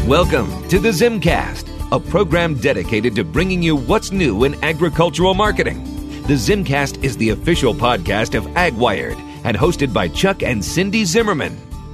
Welcome to the Zimcast, a program dedicated to bringing you what's new in agricultural marketing. The Zimcast is the official podcast of AgWired and hosted by Chuck and Cindy Zimmerman.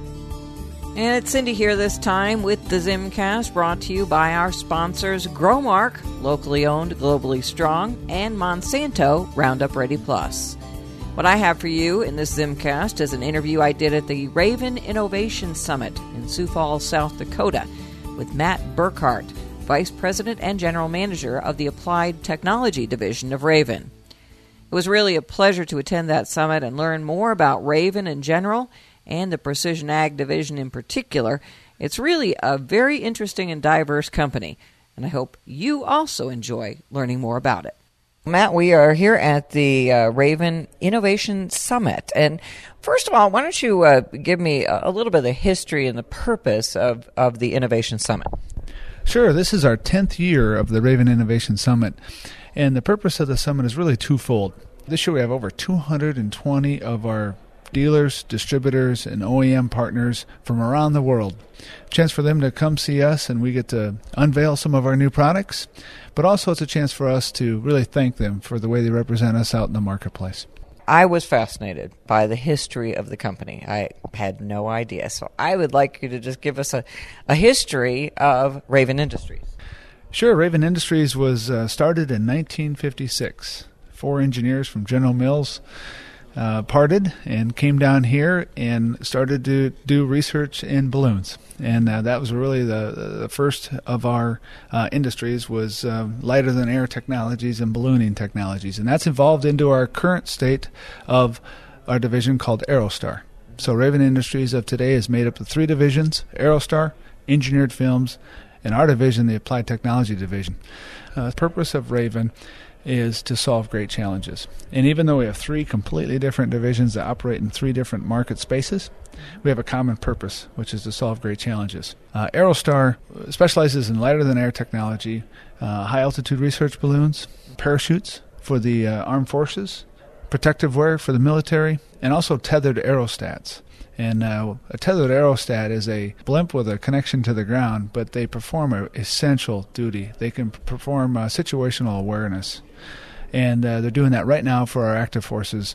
And it's Cindy here this time with the Zimcast, brought to you by our sponsors Growmark, locally owned, globally strong, and Monsanto, Roundup Ready Plus. What I have for you in this Zimcast is an interview I did at the Raven Innovation Summit in Sioux Falls, South Dakota, with Matt Burkhart, Vice President and General Manager of the Applied Technology Division of Raven. It was really a pleasure to attend that summit and learn more about Raven in general and the Precision Ag Division in particular. It's really a very interesting and diverse company, and I hope you also enjoy learning more about it. Matt, we are here at the Raven Innovation Summit. And first of all, why don't you give me a little bit of the history and the purpose of the Innovation Summit? Sure. This is our 10th year of the Raven Innovation Summit. And the purpose of the summit is really twofold. This year we have over 220 of our dealers, distributors, and OEM partners from around the world. Chance for them to come see us, and we get to unveil some of our new products, but also it's a chance for us to really thank them for the way they represent us out in the marketplace. I was fascinated by the history of the company. I had no idea, so I would like you to just give us a history of Raven Industries. Sure. Raven Industries was started in 1956. 4 engineers from General Mills parted and came down here and started to do research in balloons. And that was really the first of our industries was lighter than air technologies and ballooning technologies. And that's evolved into our current state of our division called Aerostar. So Raven Industries of today is made up of 3 divisions: Aerostar, Engineered Films, and our division, the Applied Technology Division. The purpose of Raven is to solve great challenges. And even though we have 3 completely different divisions that operate in 3 different market spaces, we have a common purpose, which is to solve great challenges. Aerostar specializes in lighter-than-air technology, high-altitude research balloons, parachutes for the armed forces, protective wear for the military, and also tethered aerostats. And a tethered aerostat is a blimp with a connection to the ground, but they perform an essential duty. They can perform situational awareness. And they're doing that right now for our active forces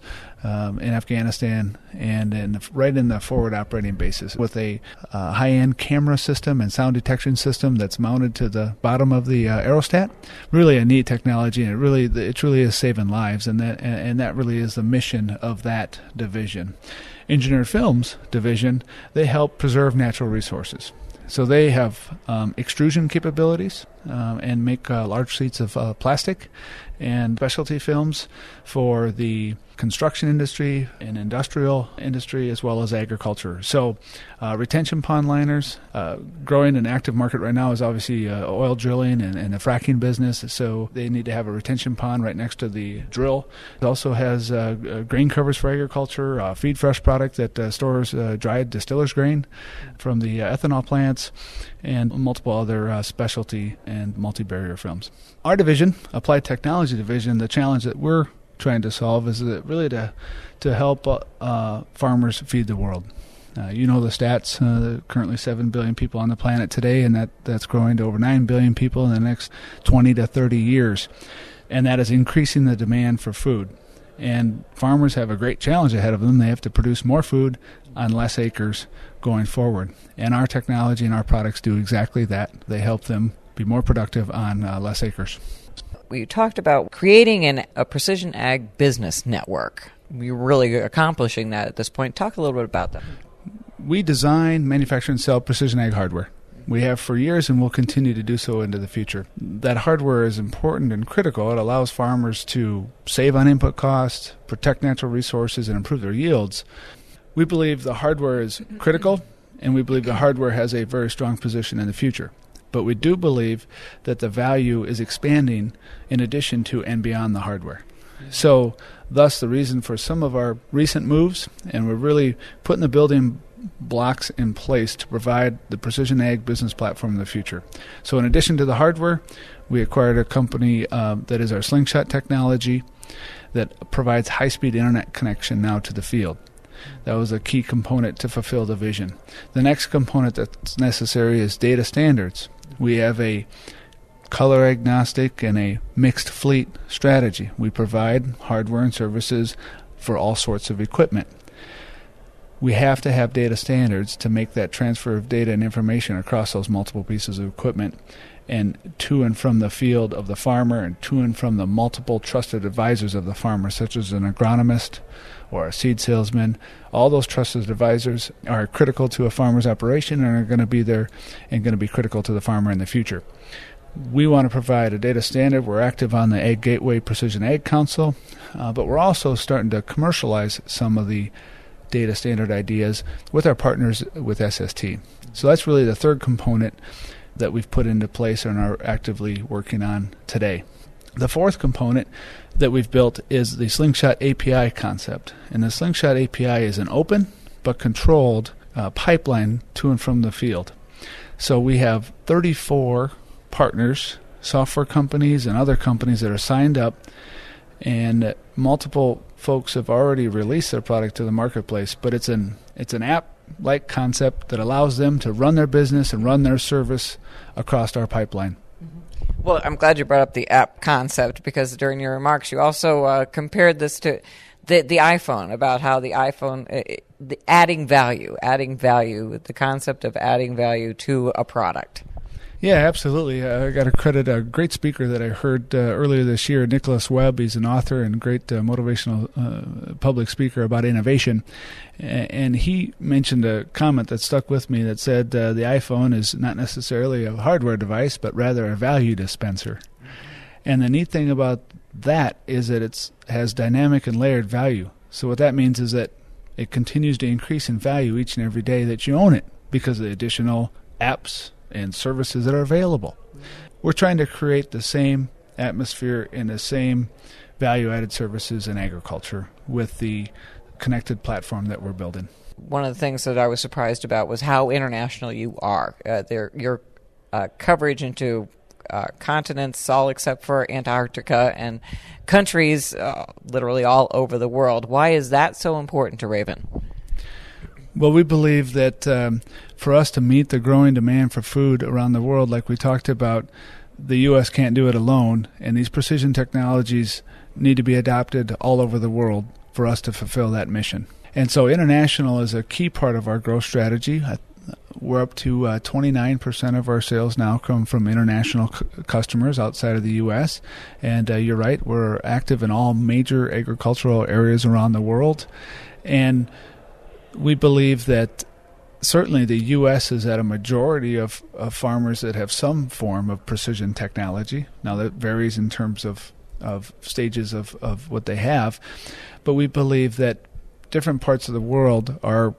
in Afghanistan and right in the forward operating bases with a high-end camera system and sound detection system that's mounted to the bottom of the aerostat. Really a neat technology, and it truly is saving lives, and that really is the mission of that division. Engineered Films division, they help preserve natural resources. So they have extrusion capabilities and make large sheets of plastic and specialty films for the construction industry and industrial industry as well as agriculture. So retention pond liners, growing an active market right now is obviously oil drilling and the fracking business. So they need to have a retention pond right next to the drill. It also has grain covers for agriculture, feed fresh product that stores dried distiller's grain from the ethanol plants, and multiple other specialty and multi-barrier films. Our division, Applied Technology Division, the challenge that we're trying to solve is that really to help farmers feed the world. You know the stats, currently 7 billion people on the planet today, and that's growing to over 9 billion people in the next 20 to 30 years. And that is increasing the demand for food. And farmers have a great challenge ahead of them. They have to produce more food on less acres going forward. And our technology and our products do exactly that. They help them be more productive on less acres. We talked about creating a precision ag business network. We're really accomplishing that at this point. Talk a little bit about that. We design, manufacture, and sell precision ag hardware. We have for years and will continue to do so into the future. That hardware is important and critical. It allows farmers to save on input costs, protect natural resources, and improve their yields. We believe the hardware is critical, and we believe the hardware has a very strong position in the future. But we do believe that the value is expanding in addition to and beyond the hardware. So thus the reason for some of our recent moves, and we're really putting the building blocks in place to provide the precision ag business platform in the future. So in addition to the hardware, we acquired a company that is our Slingshot technology that provides high-speed internet connection now to the field. That was a key component to fulfill the vision. The next component that's necessary is data standards. We have a color agnostic and a mixed fleet strategy. We provide hardware and services for all sorts of equipment. We have to have data standards to make that transfer of data and information across those multiple pieces of equipment and to and from the field of the farmer and to and from the multiple trusted advisors of the farmer, such as an agronomist or a seed salesman. All those trusted advisors are critical to a farmer's operation and are going to be there and going to be critical to the farmer in the future. We want to provide a data standard. We're active on the Ag Gateway Precision Ag Council, but we're also starting to commercialize some of the data standard ideas with our partners with SST. So that's really the third component that we've put into place and are actively working on today. The fourth component that we've built is the Slingshot API concept. And the Slingshot API is an open but controlled pipeline to and from the field. So we have 34 partners, software companies and other companies that are signed up, and multiple folks have already released their product to the marketplace, but it's an app-like concept that allows them to run their business and run their service across our pipeline. Well, I'm glad you brought up the app concept, because during your remarks you also compared this to the iPhone, about how the iPhone, adding value, the concept of adding value to a product. Yeah, absolutely. I got to credit a great speaker that I heard earlier this year, Nicholas Webb. He's an author and great motivational public speaker about innovation. And he mentioned a comment that stuck with me that said the iPhone is not necessarily a hardware device, but rather a value dispenser. And the neat thing about that is that it has dynamic and layered value. So what that means is that it continues to increase in value each and every day that you own it because of the additional apps and services that are available. We're trying to create the same atmosphere and the same value-added services in agriculture with the connected platform that we're building. One of the things that I was surprised about was how international you are. Your coverage into continents, all except for Antarctica, and countries literally all over the world. Why is that so important to Raven? Well, we believe that for us to meet the growing demand for food around the world, like we talked about, the U.S. can't do it alone, and these precision technologies need to be adopted all over the world for us to fulfill that mission. And so international is a key part of our growth strategy. We're up to 29% of our sales now come from international customers outside of the U.S. And you're right, we're active in all major agricultural areas around the world. And we believe that certainly the U.S. is at a majority of farmers that have some form of precision technology. Now that varies in terms of stages of what they have. But we believe that different parts of the world are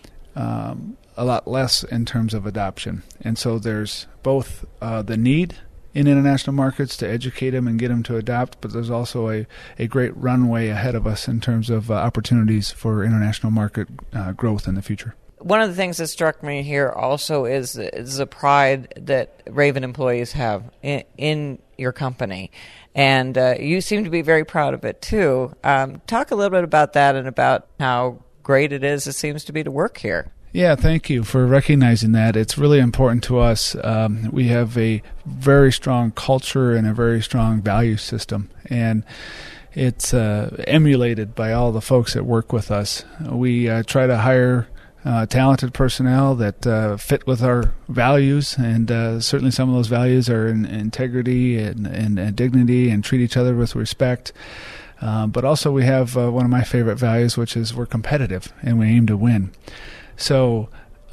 a lot less in terms of adoption. And so there's both the need in international markets to educate them and get them to adopt, but there's also a great runway ahead of us in terms of opportunities for international market growth in the future. One of the things that struck me here also is the pride that Raven employees have in your company. And you seem to be very proud of it, too. Talk a little bit about that and about how great it seems to be to work here. Yeah, thank you for recognizing that. It's really important to us. We have a very strong culture and a very strong value system, and it's emulated by all the folks that work with us. We try to hire talented personnel that fit with our values, and certainly some of those values are in integrity and dignity and treat each other with respect. But also we have one of my favorite values, which is we're competitive and we aim to win. So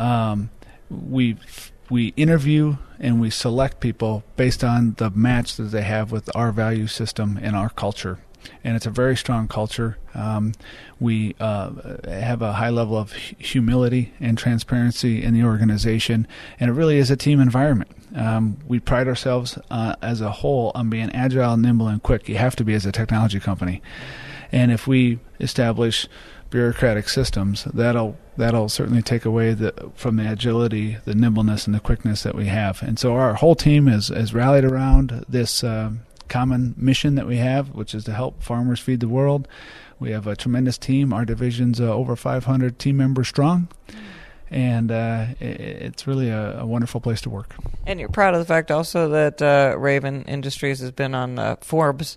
we interview and we select people based on the match that they have with our value system and our culture. And it's a very strong culture. We have a high level of humility and transparency in the organization, and it really is a team environment. We pride ourselves as a whole on being agile, nimble, and quick. You have to be as a technology company. And if we establish bureaucratic systems, that'll certainly take away from the agility, the nimbleness, and the quickness that we have. And so our whole team has rallied around this common mission that we have, which is to help farmers feed the world. We have a tremendous team. Our division's over 500 team members strong, and it's really a wonderful place to work. And you're proud of the fact also that Raven Industries has been on Forbes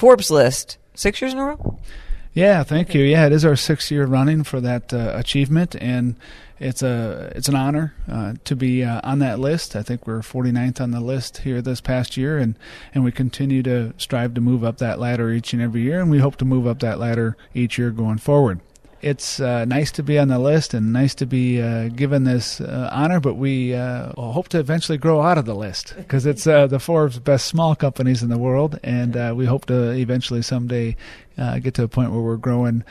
list 6 years in a row? Yeah, thank you. Yeah, it is our 6th year running for that achievement, and it's an honor to be on that list. I think we're 49th on the list here this past year, and we continue to strive to move up that ladder each and every year, and we hope to move up that ladder each year going forward. It's nice to be on the list and nice to be given this honor, but we hope to eventually grow out of the list because it's the Forbes best small companies in the world, and we hope to eventually someday get to a point where we're growing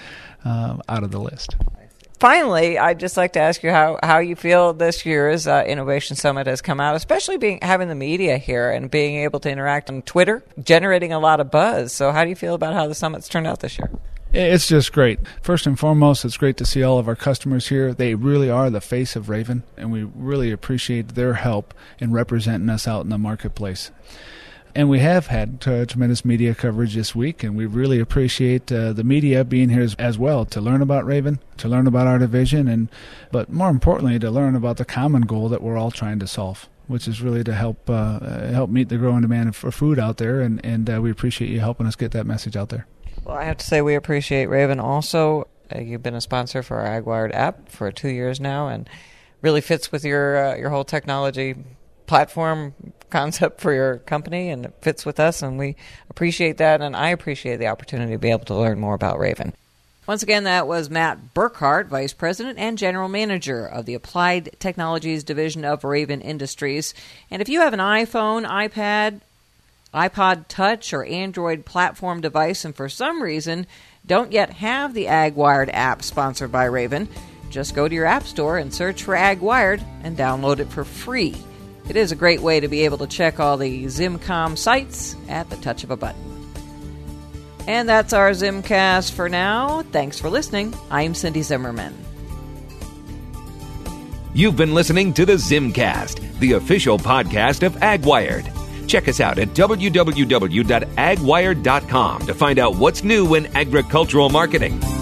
out of the list. Finally, I'd just like to ask you how you feel this year's Innovation Summit has come out, especially having the media here and being able to interact on Twitter, generating a lot of buzz. So how do you feel about how the summit's turned out this year? It's just great. First and foremost, it's great to see all of our customers here. They really are the face of Raven, and we really appreciate their help in representing us out in the marketplace. And we have had tremendous media coverage this week, and we really appreciate the media being here as well to learn about Raven, to learn about our division, but more importantly, to learn about the common goal that we're all trying to solve, which is really to help meet the growing demand for food out there, and we appreciate you helping us get that message out there. Well, I have to say we appreciate Raven also. You've been a sponsor for our AgWired app for 2 years now, and really fits with your whole technology platform concept for your company, and it fits with us, and we appreciate that, and I appreciate the opportunity to be able to learn more about Raven. Once again, that was Matt Burkhart, Vice President and General Manager of the Applied Technologies Division of Raven Industries. And if you have an iPhone, iPad, iPod Touch, or Android platform device, and for some reason don't yet have the AgWired app sponsored by Raven, just go to your app store and search for AgWired and download it for free. It is a great way to be able to check all the ZimCom sites at the touch of a button. And that's our Zimcast for now. Thanks for listening. I'm Cindy Zimmerman. You've been listening to the Zimcast, the official podcast of AgWired. Check us out at www.agwired.com to find out what's new in agricultural marketing.